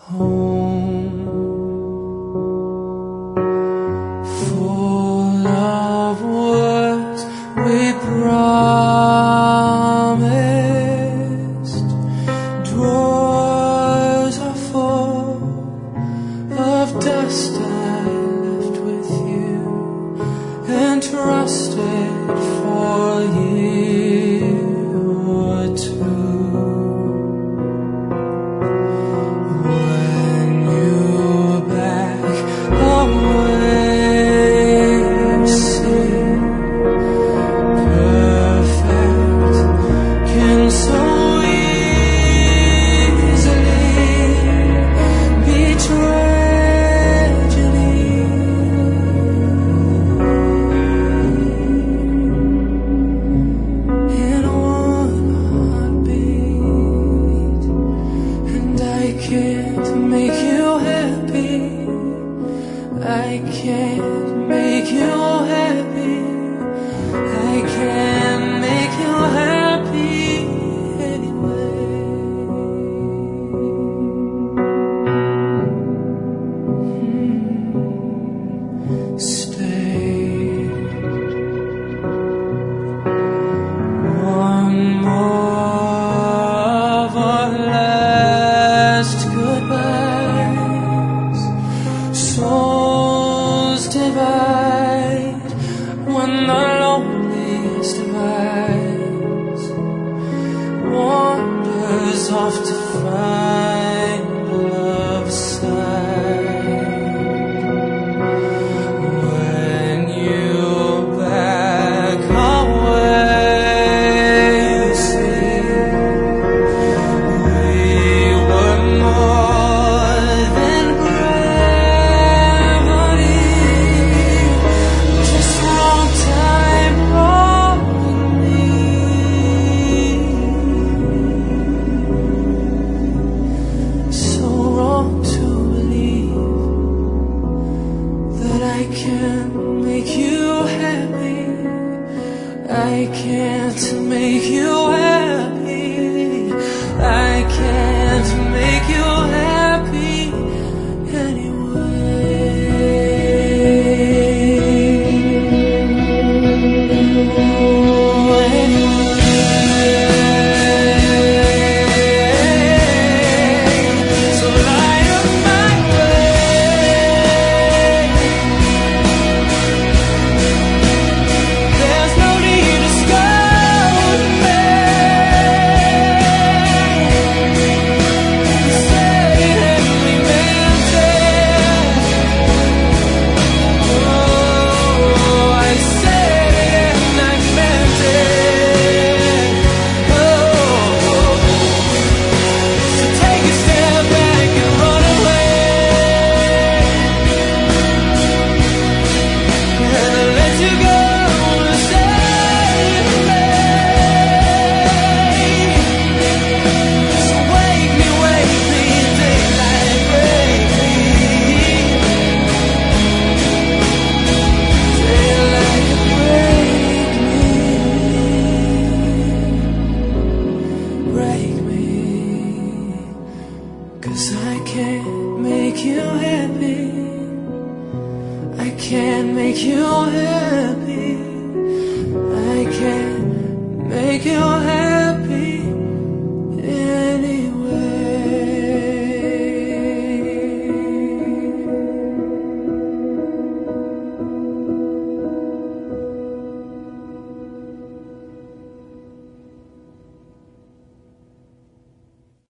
home, full of words we promised. Drawers are full of dust I left with you and trusted for a year or two. When you're back away, you see, perfect can so easily be tragedy. In one heartbeat, and I can't make you happy. I can't make you happy. I can't make you happy anyway. Stay. One more of our last goodbyes. Souls divide when the loneliest divides. Wanders off to find love's side. When you're back away, you see, we were more than gravity. Just wrong time, wrong need. So wrong to believe that I can't make you happy. I can't make you happy. I can't make you happy anyway. So light up my way. There's no need to scold me. You said it and we meant it. Oh, I said it and I meant it. Oh, so take a step back and run away, and I let you go to save me. So wake me, daylight, break me. Daylight, break me. 'Cause I can't make you happy. I can't make you happy. I can't make you happy.